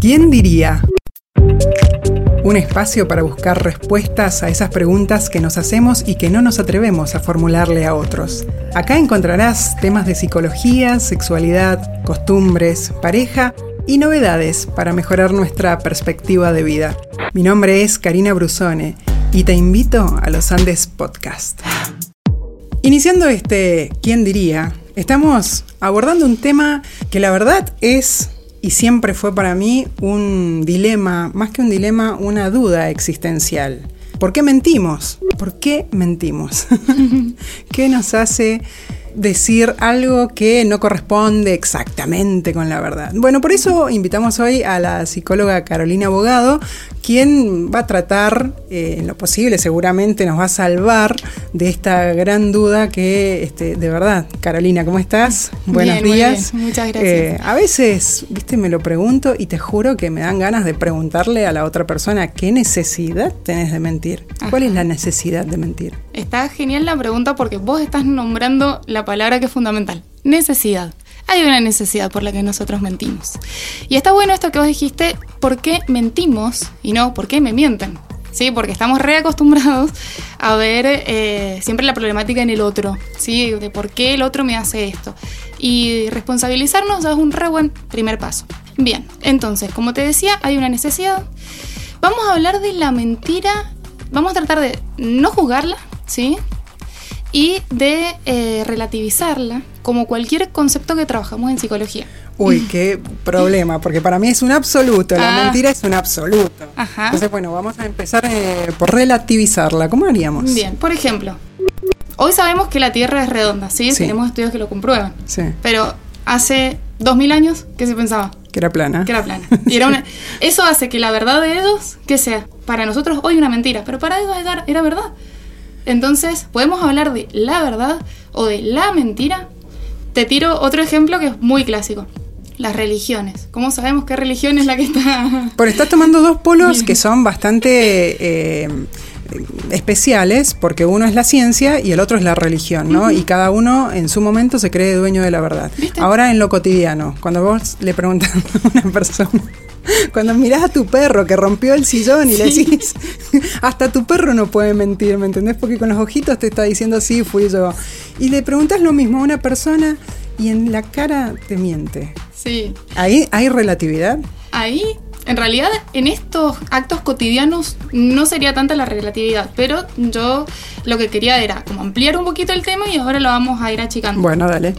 ¿Quién diría? Un espacio para buscar respuestas a esas preguntas que nos hacemos y que no nos atrevemos a formularle a otros. Acá encontrarás temas de psicología, sexualidad, costumbres, pareja y novedades para mejorar nuestra perspectiva de vida. Mi nombre es Karina Brusone y te invito a los Andes Podcast. Iniciando este ¿Quién diría? Estamos abordando un tema que la verdad es y siempre fue para mí un dilema, más que un dilema, una duda existencial. ¿Por qué mentimos? ¿Por qué mentimos? ¿Qué nos hace decir algo que no corresponde exactamente con la verdad? Bueno, por eso invitamos hoy a la psicóloga Carolina Bogado, quien va a tratar, en lo posible, seguramente nos va a salvar de esta gran duda que, de verdad, Carolina, ¿cómo estás? Buenos días. Muy bien, muchas gracias. A veces, me lo pregunto y te juro que me dan ganas de preguntarle a la otra persona, ¿qué necesidad tenés de mentir? Ajá. ¿Cuál es la necesidad de mentir? Está genial la pregunta porque vos estás nombrando la palabra que es fundamental, necesidad. Hay una necesidad por la que nosotros mentimos. Y está bueno esto que vos dijiste, ¿por qué mentimos y no por qué me mienten? ¿Sí? Porque estamos reacostumbrados a ver siempre la problemática en el otro, ¿sí? De por qué el otro me hace esto. Y responsabilizarnos es un re buen primer paso. Bien, entonces, como te decía, hay una necesidad. Vamos a hablar de la mentira, vamos a tratar de no juzgarla, ¿sí? Y de relativizarla como cualquier concepto que trabajamos en psicología. Uy, qué problema, porque para mí es un absoluto, la mentira es un absoluto. Ajá. Entonces, bueno, vamos a empezar por relativizarla. ¿Cómo haríamos? Bien, por ejemplo, hoy sabemos que la Tierra es redonda, ¿sí? Tenemos estudios que lo comprueban. Sí. Pero hace 2000 años, ¿qué se pensaba? Que era plana. Que era plana. Y era eso hace que la verdad de ellos, que sea para nosotros hoy una mentira, pero para ellos era verdad. Entonces, podemos hablar de la verdad o de la mentira. Te tiro otro ejemplo que es muy clásico. Las religiones. ¿Cómo sabemos qué religión es la que está? Pero estás tomando dos polos que son bastante especiales, porque uno es la ciencia y el otro es la religión, ¿no? Uh-huh. Y cada uno en su momento se cree dueño de la verdad. ¿Viste? Ahora en lo cotidiano, cuando vos le preguntás a una persona, cuando mirás a tu perro que rompió el sillón y le decís, hasta tu perro no puede mentir, ¿me entendés? Porque con los ojitos te está diciendo, sí, fui yo. Y le preguntás lo mismo a una persona y en la cara te miente. Sí. ¿Ahí hay relatividad? Ahí, en realidad, en estos actos cotidianos no sería tanta la relatividad, pero yo lo que quería era como ampliar un poquito el tema y ahora lo vamos a ir achicando. Bueno, dale.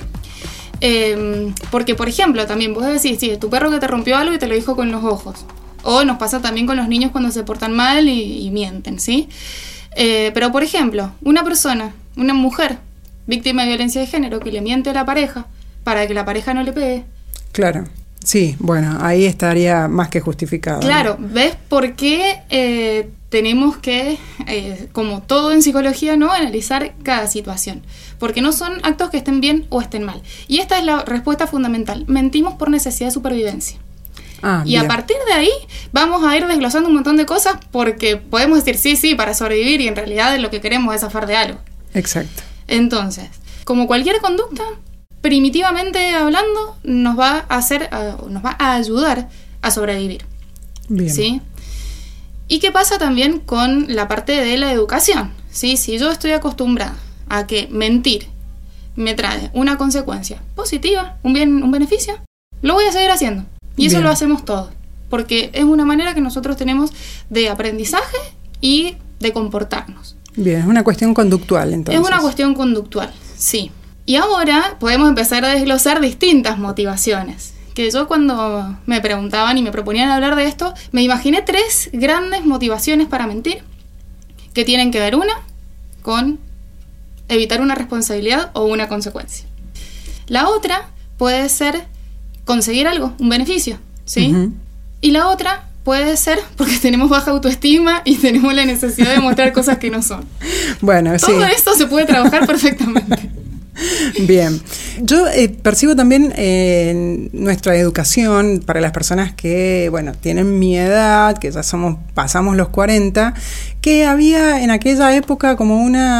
Porque, por ejemplo, también vos decís, sí, tu perro que te rompió algo y te lo dijo con los ojos. O nos pasa también con los niños cuando se portan mal y mienten, ¿sí? Pero, por ejemplo, una persona, una mujer víctima de violencia de género que le miente a la pareja para que la pareja no le pegue. Claro, sí, bueno, ahí estaría más que justificado. Claro, ¿no? ¿Ves por qué tenemos que, como todo en psicología, ¿no?, analizar cada situación? Porque no son actos que estén bien o estén mal. Y esta es la respuesta fundamental. Mentimos por necesidad de supervivencia. Y bien. A partir de ahí vamos a ir desglosando un montón de cosas porque podemos decir sí, para sobrevivir y en realidad lo que queremos es zafar de algo. Exacto. Entonces, como cualquier conducta, primitivamente hablando, nos va a ayudar a sobrevivir. Bien. ¿Sí? ¿Y qué pasa también con la parte de la educación? ¿Sí? Si yo estoy acostumbrada a que mentir me trae una consecuencia positiva, un beneficio, lo voy a seguir haciendo. Y eso lo hacemos todos, porque es una manera que nosotros tenemos de aprendizaje y de comportarnos. Bien, es una cuestión conductual entonces. Es una cuestión conductual, sí. Y ahora podemos empezar a desglosar distintas motivaciones. Que yo cuando me preguntaban y me proponían hablar de esto, me imaginé 3 grandes motivaciones para mentir, que tienen que ver una con evitar una responsabilidad o una consecuencia. La otra puede ser conseguir algo, un beneficio, ¿sí? Uh-huh. Y la otra puede ser porque tenemos baja autoestima y tenemos la necesidad de mostrar cosas que no son. Bueno, todo esto se puede trabajar perfectamente. Bien, yo percibo también en nuestra educación para las personas que, bueno, tienen mi edad, que ya pasamos los 40, que había en aquella época como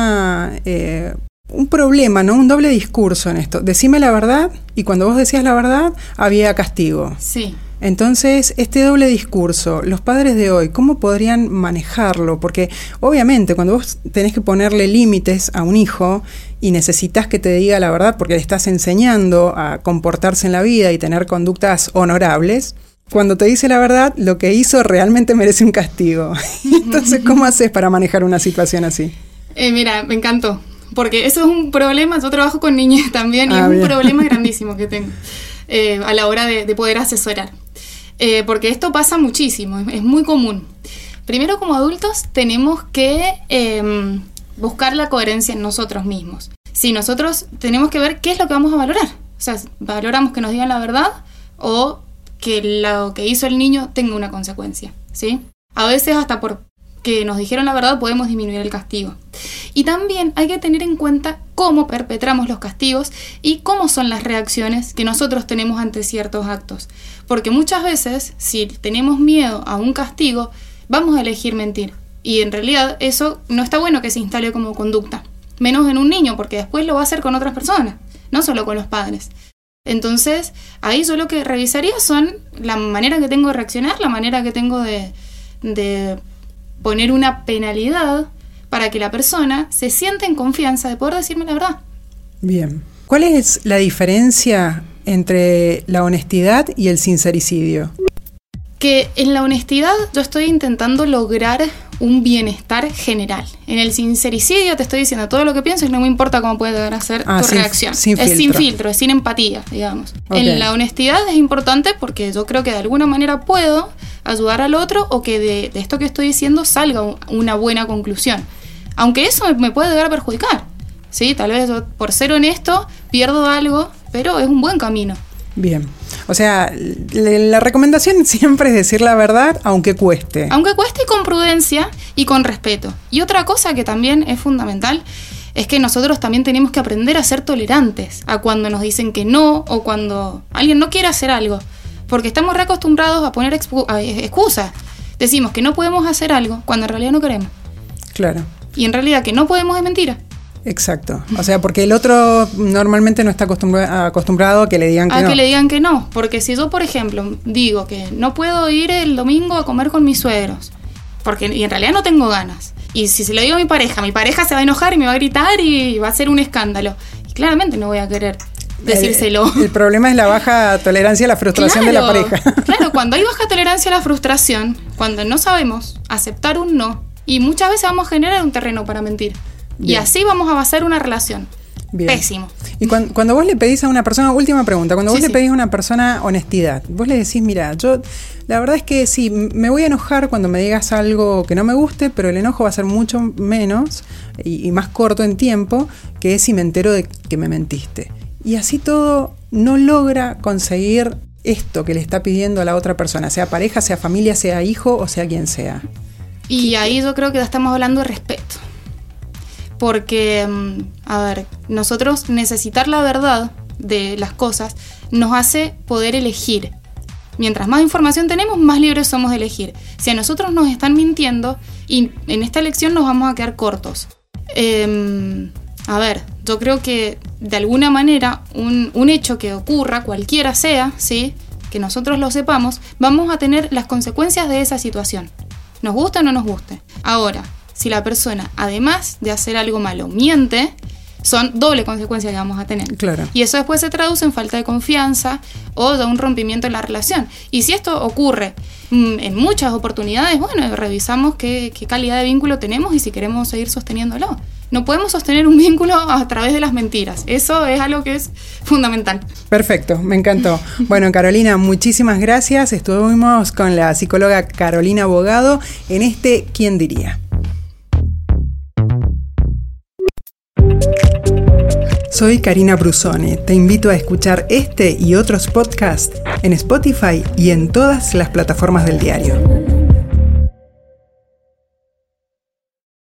un problema, ¿no? Un doble discurso en esto. Decime la verdad y cuando vos decías la verdad había castigo. Sí. Entonces, este doble discurso, los padres de hoy, ¿cómo podrían manejarlo? Porque obviamente cuando vos tenés que ponerle límites a un hijo y necesitas que te diga la verdad porque le estás enseñando a comportarse en la vida y tener conductas honorables, cuando te dice la verdad, lo que hizo realmente merece un castigo. Entonces, ¿cómo haces para manejar una situación así? Mira, me encantó, porque eso es un problema. Yo trabajo con niñas también y es un problema grandísimo que tengo a la hora de poder asesorar. Porque esto pasa muchísimo, es muy común. Primero, como adultos tenemos que buscar la coherencia en nosotros mismos. Si nosotros tenemos que ver qué es lo que vamos a valorar. O sea, valoramos que nos digan la verdad o que lo que hizo el niño tenga una consecuencia, ¿sí? A veces hasta por que nos dijeron la verdad podemos disminuir el castigo. Y también hay que tener en cuenta cómo perpetramos los castigos y cómo son las reacciones que nosotros tenemos ante ciertos actos. Porque muchas veces, si tenemos miedo a un castigo, vamos a elegir mentir. Y en realidad eso no está bueno que se instale como conducta. Menos en un niño, porque después lo va a hacer con otras personas, no solo con los padres. Entonces, ahí yo lo que revisaría son la manera que tengo de reaccionar, la manera que tengo de poner una penalidad para que la persona se sienta en confianza de poder decirme la verdad. Bien. ¿Cuál es la diferencia entre la honestidad y el sincericidio? Que en la honestidad yo estoy intentando lograr un bienestar general. En el sincericidio te estoy diciendo todo lo que pienso y no me importa cómo puede llegar a ser tu reacción. Es sin filtro, es sin empatía, digamos. Okay. En la honestidad es importante porque yo creo que de alguna manera puedo ayudar al otro o que de esto que estoy diciendo salga una buena conclusión. Aunque eso me puede llegar a perjudicar. Sí, tal vez yo, por ser honesto pierdo algo, pero es un buen camino. Bien. O sea, la recomendación siempre es decir la verdad, aunque cueste. Aunque cueste, y con prudencia y con respeto. Y otra cosa que también es fundamental es que nosotros también tenemos que aprender a ser tolerantes a cuando nos dicen que no o cuando alguien no quiere hacer algo. Porque estamos reacostumbrados a poner excusas. Decimos que no podemos hacer algo cuando en realidad no queremos. Claro. Y en realidad que no podemos es mentira. Exacto. O sea, porque el otro normalmente no está acostumbrado a que le digan que no. A que le digan que no. Porque si yo, por ejemplo, digo que no puedo ir el domingo a comer con mis suegros, y en realidad no tengo ganas. Y si se lo digo a mi pareja se va a enojar y me va a gritar y va a ser un escándalo. Y claramente no voy a querer decírselo. El problema es la baja tolerancia a la frustración de la pareja. Claro, cuando hay baja tolerancia a la frustración, cuando no sabemos aceptar un no, y muchas veces vamos a generar un terreno para mentir. Bien. Y así vamos a basar una relación. Bien. Pésimo. Y cuando vos le pedís a una persona, última pregunta, cuando vos le pedís a una persona honestidad, vos le decís, mira, yo la verdad es que sí, me voy a enojar cuando me digas algo que no me guste, pero el enojo va a ser mucho menos y más corto en tiempo que si me entero de que me mentiste. Y así todo no logra conseguir esto que le está pidiendo a la otra persona, sea pareja, sea familia, sea hijo o sea quien sea. Y ahí yo creo que estamos hablando de respeto. Porque, nosotros necesitar la verdad de las cosas nos hace poder elegir. Mientras más información tenemos, más libres somos de elegir. Si a nosotros nos están mintiendo, y en esta elección nos vamos a quedar cortos. Yo creo que de alguna manera un hecho que ocurra, cualquiera sea, ¿sí?, que nosotros lo sepamos, vamos a tener las consecuencias de esa situación. Nos guste o no nos guste. Ahora, si la persona, además de hacer algo malo, miente, son doble consecuencia que vamos a tener. Claro. Y eso después se traduce en falta de confianza o de un rompimiento en la relación. Y si esto ocurre en muchas oportunidades, bueno, revisamos qué calidad de vínculo tenemos y si queremos seguir sosteniéndolo. No podemos sostener un vínculo a través de las mentiras. Eso es algo que es fundamental. Perfecto, me encantó. Bueno, Carolina, muchísimas gracias. Estuvimos con la psicóloga Carolina Bogado en este ¿Quién diría? Soy Karina Brusone. Te invito a escuchar este y otros podcasts en Spotify y en todas las plataformas del diario.